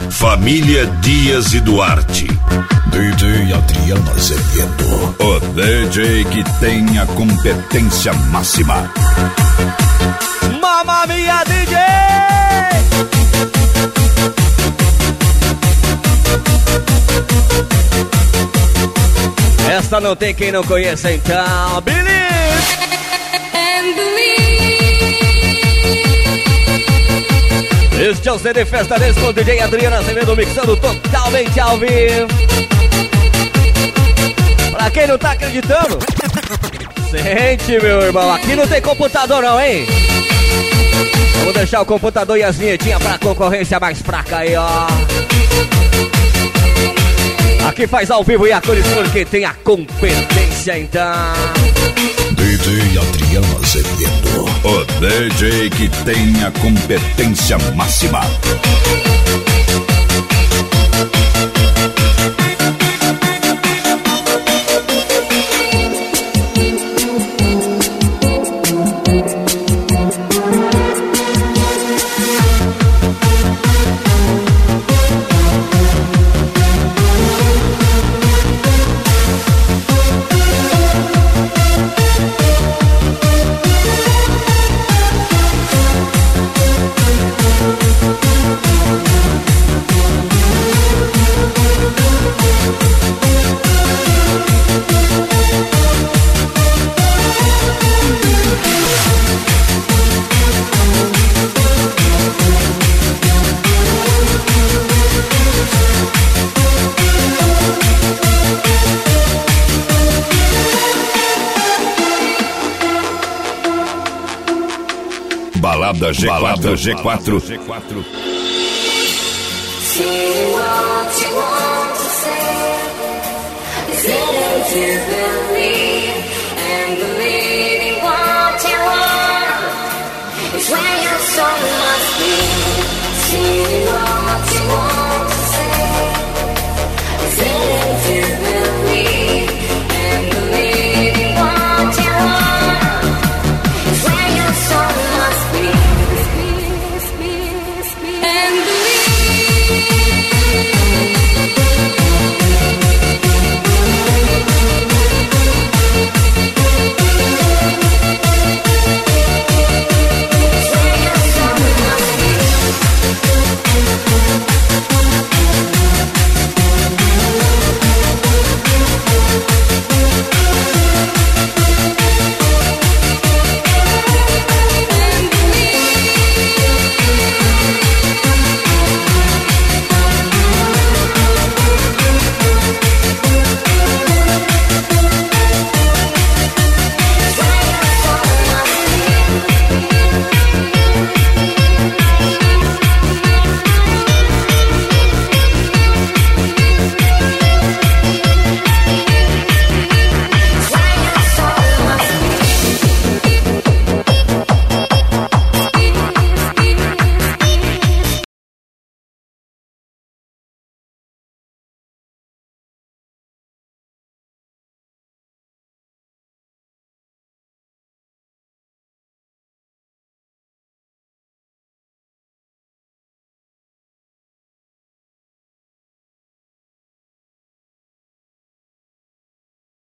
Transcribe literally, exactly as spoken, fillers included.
Família Dias e Duarte. D J Adriano Azevedo. O D J que tem a competência máxima. Mamma mia, D J! Esta não tem quem não conheça, então. Believe! And believe. Este é o C D Festa desse com o D J Adriano Azevedo mixando totalmente ao vivo. Pra quem não tá acreditando, sente, meu irmão. Aqui não tem computador não, hein? Vamos deixar o computador e as vinhetinhas pra concorrência mais fraca aí, ó. Aqui faz ao vivo e a cores porque tem a competência, então. D J Adriano Azevedo. O D J que tem a competência máxima. Balada G quatro. Balada G quatro. G quatro. When your soul must be, see what you want.